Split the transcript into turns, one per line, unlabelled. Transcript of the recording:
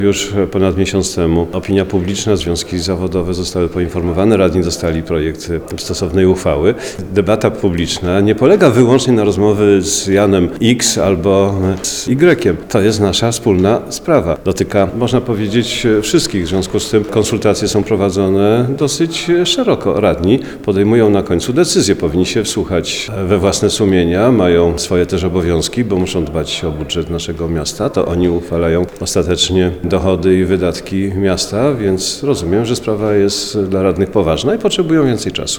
Już ponad miesiąc temu opinia publiczna, związki zawodowe zostały poinformowane, radni dostali projekt stosownej uchwały. Debata publiczna nie polega wyłącznie na rozmowy z Janem X albo z Y. To jest nasza wspólna sprawa. Dotyka, można powiedzieć, wszystkich. W związku z tym konsultacje są prowadzone dosyć szeroko. Radni podejmują na końcu decyzję. Powinni się wsłuchać we własne sumienia, mają swoje też obowiązki, bo muszą dbać o budżet naszego miasta. To oni uchwalają ostatecznie dochody i wydatki miasta, więc rozumiem, że sprawa jest dla radnych poważna i potrzebują więcej czasu.